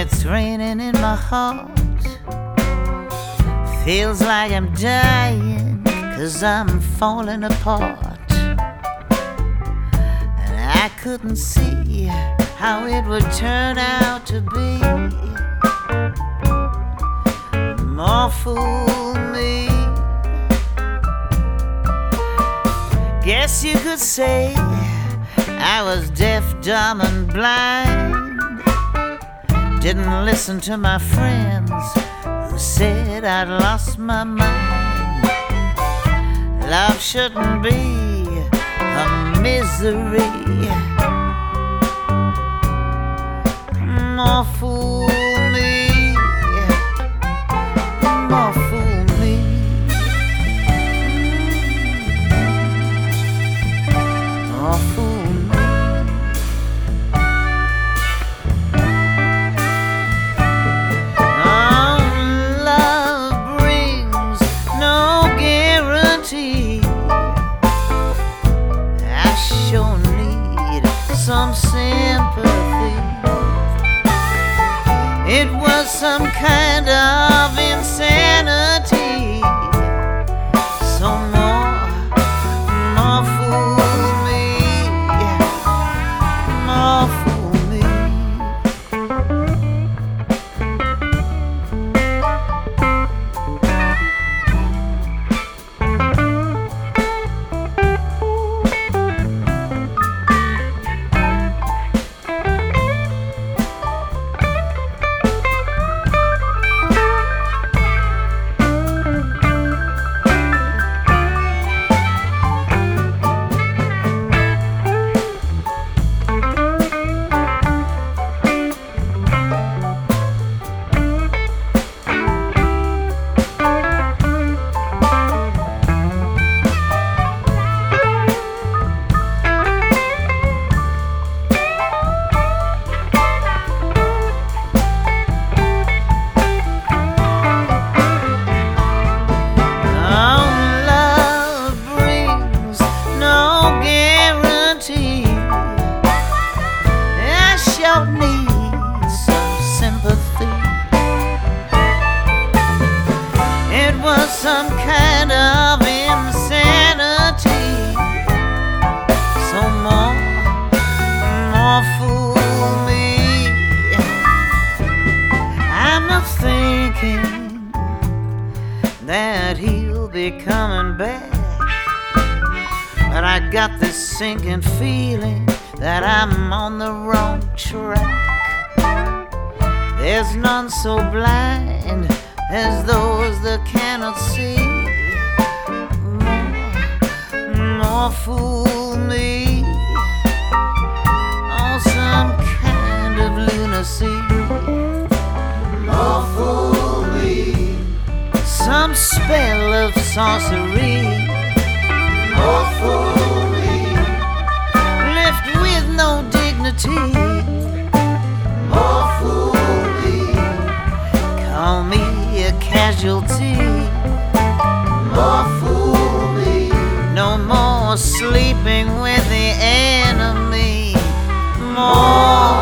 it's raining in my heart. Feels like I'm dying, 'cause I'm falling apart. And I couldn't see how it would turn out to be. More fool me. Guess you could say I was deaf, dumb, and blind. Didn't listen to my friends who said I'd lost my mind. Love shouldn't be a misery. More fool me, more fool me. More fool me. Oh, love brings no guarantee. I sure need some sympathy. It was some kind of insanity. So more fool me, more fool me. Need some sympathy. It was some kind of insanity. So more fool me. I'm not thinking that he'll be coming back, but I got this sinking feeling that I'm on the wrong track. There's none so blind as those that cannot see. More fool me. Oh, some kind of lunacy. More fool me. Some spell of sorcery. More fool me. Left with no dignity. More fool me. Call me a casualty. More fool me. No more sleeping with the enemy. More